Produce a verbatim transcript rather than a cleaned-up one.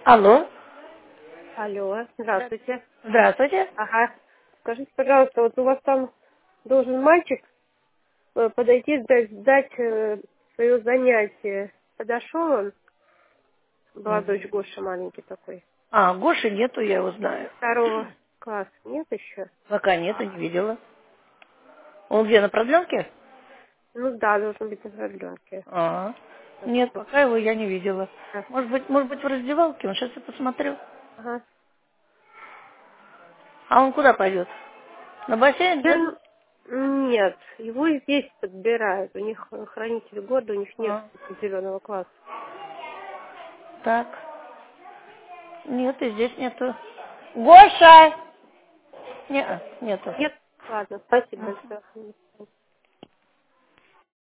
Алло. Алло, здравствуйте. Здравствуйте. Ага. Скажите, пожалуйста, вот у вас там должен мальчик э, подойти сдать, сдать э, свое занятие. Подошел он, молодой Мгм. Гоша маленький такой, А, Гоши нету, я его знаю. второго класса. Нет еще? Пока нет, не видела. Он где, на продленке? Ну да, должен быть на продленке. А, нет, пока его я не видела. Может быть, может быть в раздевалке? Он сейчас я посмотрю. Ага. А он куда пойдет? На бассейн, да? Сын- Нет, его и здесь подбирают. У них э, хранитель года, у них нет А, зеленого класса. так. Нет, и здесь нету. Гоша! Нет, нету. Нет? Ладно, спасибо Мгм. большое.